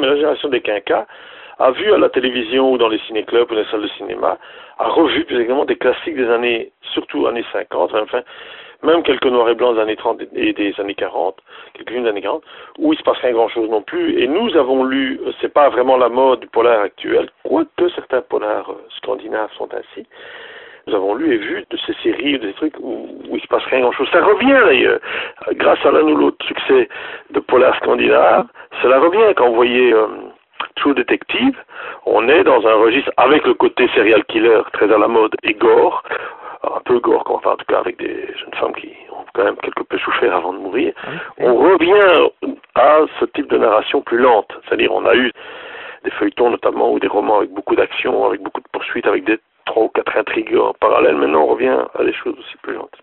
mais la génération des quinquas a vu à la télévision ou dans les ciné-clubs ou dans les salles de cinéma, a revu plus exactement des classiques des années, surtout années 50, enfin, même quelques noirs et blancs des années 30 et des années 40, quelques-unes des années 40, où il se passe rien grand-chose non plus. Et nous avons lu, c'est pas vraiment la mode du polar actuel, quoique certains polars scandinaves sont ainsi. Nous avons lu et vu de ces séries, des trucs où il se passe rien grand-chose. Ça revient d'ailleurs, grâce à l'un ou l'autre succès de polar scandinave, cela revient quand vous voyez True Detective, on est dans un registre avec le côté serial killer très à la mode et gore, un peu gore, enfin en tout cas avec des jeunes femmes qui ont quand même quelque peu souffert avant de mourir. On revient à ce type de narration plus lente, c'est-à-dire on a eu des feuilletons notamment ou des romans avec beaucoup d'action, avec beaucoup de poursuites, avec des 3 ou 4 intrigues en parallèle. Maintenant on revient à des choses aussi plus lentes.